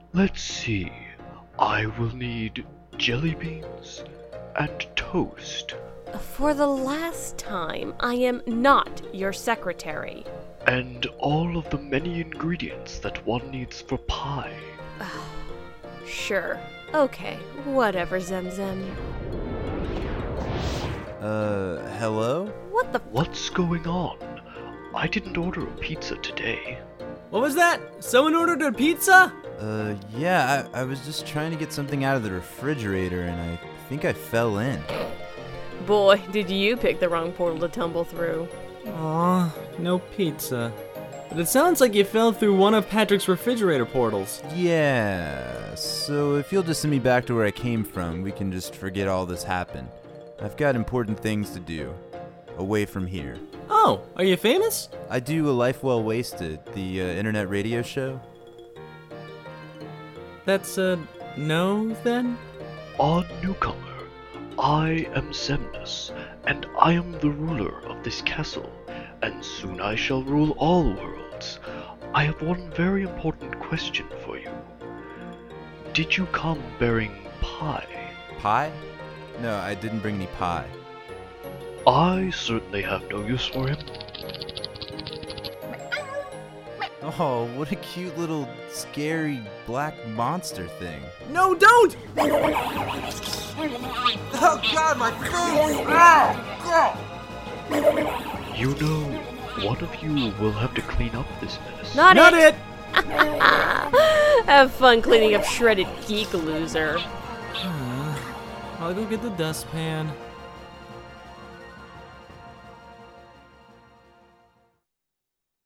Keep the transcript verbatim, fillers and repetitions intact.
Let's see. I will need jelly beans and toast. For the last time, I am not your secretary. And all of the many ingredients that one needs for pie. Sure. Okay, whatever, Zemzem. Uh, hello? What the f- What's going on? I didn't order a pizza today. What was that? Someone ordered a pizza? Uh, yeah, I, I was just trying to get something out of the refrigerator and I think I fell in. Boy, did you pick the wrong portal to tumble through. Aw, no pizza. But it sounds like you fell through one of Patrick's refrigerator portals. Yeah, so if you'll just send me back to where I came from, we can just forget all this happened. I've got important things to do, away from here. Oh, are you famous? I do A Life Well Wasted, the uh, internet radio show. That's a no, then? Ah, newcomer, I am Zemnis, and I am the ruler of this castle, and soon I shall rule all worlds. I have one very important question for you. Did you come bearing pie? Pie? No, I didn't bring any pie. I certainly have no use for him. Oh, what a cute little scary black monster thing. No, don't! Oh god, my face! You know, one of you will have to clean up this mess. Not, Not it! it! Have fun cleaning up shredded geek loser. I'll go get the dustpan.